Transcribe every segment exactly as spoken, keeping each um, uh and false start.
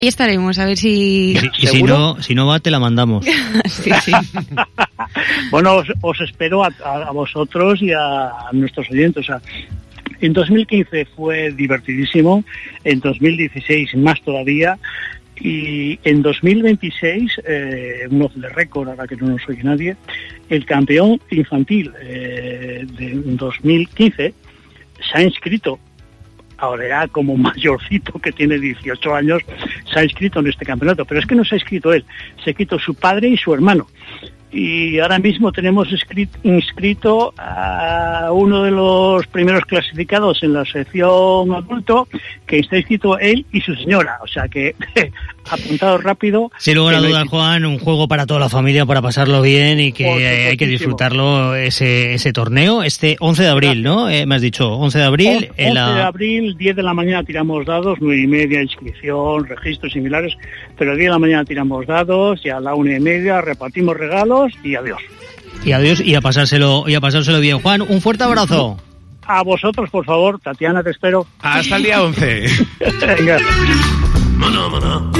Y estaremos, a ver si... Y, y si no, si no va, te la mandamos. Sí, sí. Bueno, os, os espero a, a, a vosotros y a, a nuestros oyentes. O sea, en dos mil quince fue divertidísimo, en dos mil dieciséis más todavía, y en dos mil veintiséis, eh, un off de récord, ahora que no nos oye nadie, el campeón infantil eh, de dos mil quince se ha inscrito, ahora ya como mayorcito que tiene dieciocho años, se ha inscrito en este campeonato, pero es que no se ha inscrito él, se ha inscrito su padre y su hermano. Y ahora mismo tenemos inscrito a uno de los primeros clasificados en la sección adulto, que está inscrito él y su señora. O sea que, apuntado rápido. Sin lugar a dudas, Juan, un juego para toda la familia, para pasarlo bien y que hay que disfrutarlo, ese ese torneo. Este once de abril, ¿no? Eh, me has dicho, once de abril. once en la... de abril, diez de la mañana tiramos dados, nueve y media inscripción, registros similares, pero diez de la mañana tiramos dados y a la una y media repartimos regalos y adiós. Y adiós y a pasárselo y a pasárselo bien. Juan, un fuerte abrazo. A vosotros, por favor. Tatiana, te espero. Hasta el día once. Venga. Maná, maná.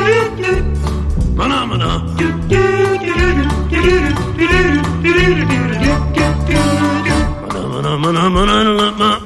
Maná, maná. Maná, maná, maná, maná.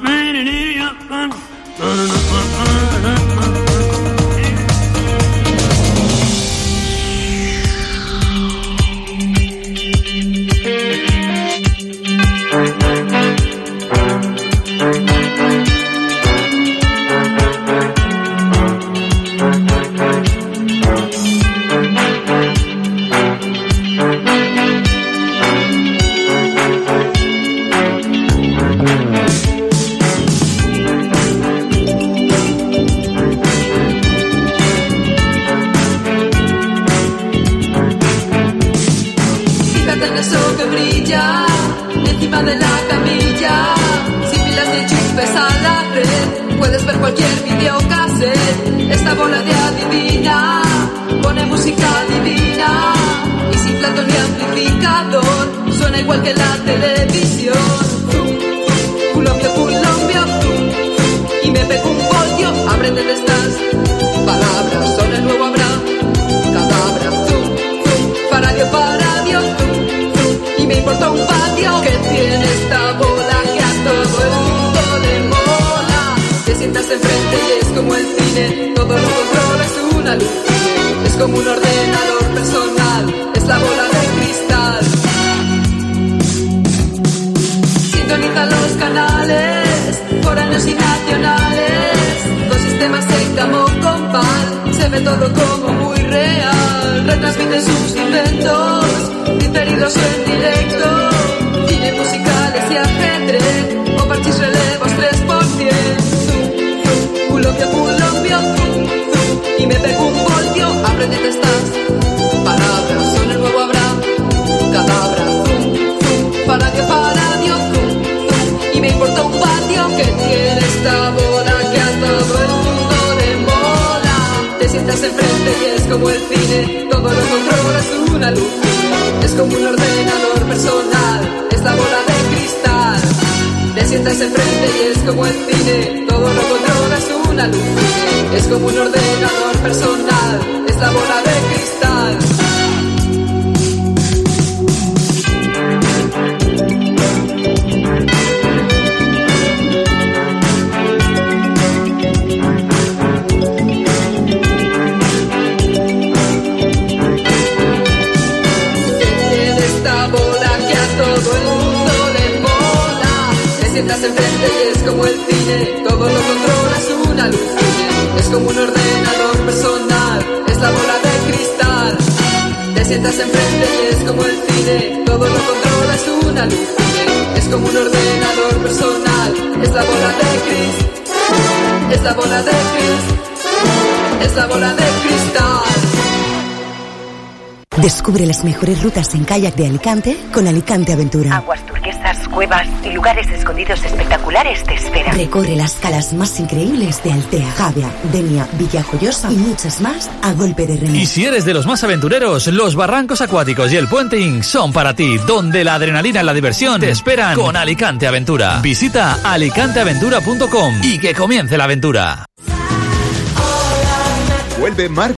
De la camilla, sin pilas ni chispes a la red, puedes ver cualquier videocassette. Esta bola de adivina pone música divina y sin platos ni amplificador, suena igual que la televisión. Colombia, Colombia, y me pego un voltio, aprende de estas palabras, son el nuevo habrá, cadabra, para Dios, para Dios, y me importa un patio que tiene esta bola que a todo el mundo le mola. Te sientas enfrente y es como el cine, todo lo controla, es una luz, es como un ordenador personal, es la bola de cristal. Sintoniza los canales, foráneos y nacionales, dos sistemas en camo compal, se ve todo como muy real, retransmiten sus inventos, diferidos o en directo, cine musicales y ajedrez, o parchís relevos tres por ciento. Colombia, Colombia, y me pego un voltio, aprende estas palabras, son el nuevo habrá, cadabra, para Dios, para Dios, y me importa un patio que tiene esta bola que a todo el mundo le mola. Te sientas enfrente y es como el cine, todo lo controla, es una luz, es como un ordenador personal, es la bola de cristal. Te sientas enfrente y es como el cine, todo lo controla, es una luz, es como un ordenador personal, es la bola de cristal. Sientas enfrente y es como el cine, todo lo controla, es una luz, es como un ordenador personal, es la bola de cristal. Te sientas enfrente y es como el cine, todo lo controla, es una luz, es como un ordenador personal, es la bola de cristal, es la bola de cristal, es la bola de cristal. Descubre las mejores rutas en kayak de Alicante con Alicante Aventura. Aguas turquesas, cuevas y lugares escondidos espectaculares te esperan. Recorre las calas más increíbles de Altea, Javia, Denia, Villajoyosa y muchas más a golpe de remo. Y si eres de los más aventureros, los barrancos acuáticos y el puenting son para ti, donde la adrenalina y la diversión te esperan con Alicante Aventura. Visita alicante aventura punto com y que comience la aventura. Vuelve Mar